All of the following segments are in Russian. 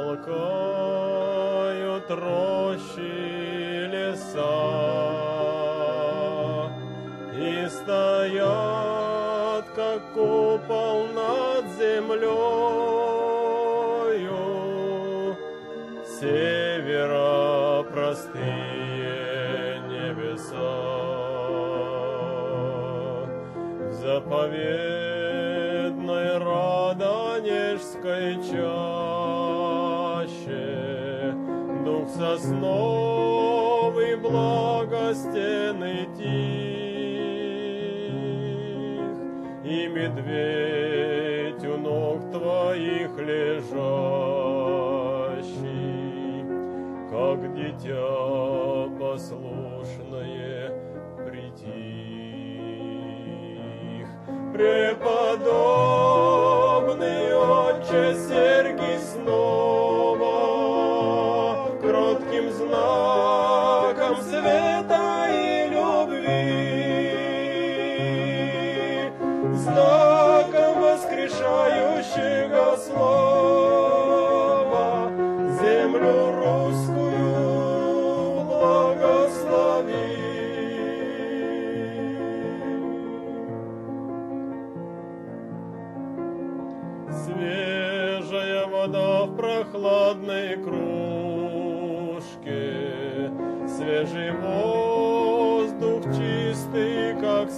смолкают рощи, леса, и стоят, как купол над землею, севера простые небеса. В заповедной Раданежской чаще дух сосновый благостенный тих, и медведь у ног твоих лежащий, как дитя послушное притих. Преподобный отче Сергий снова кротким знаком света и любви, знаком воскрешающего слова, землю русскую благослови. Свежая вода в прохладной кружке, свежий воздух чистый, как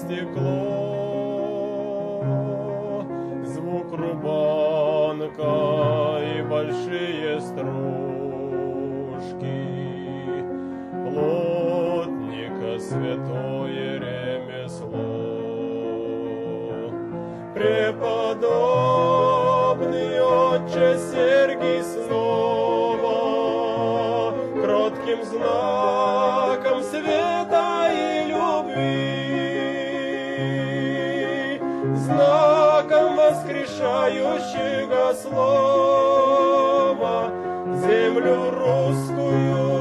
стекло, звук рубанка и большие стружки, плотника святое ремесло. Преподобный отче Сергий снова кротким знаком света и любви, знаком воскрешающего слова, землю русскую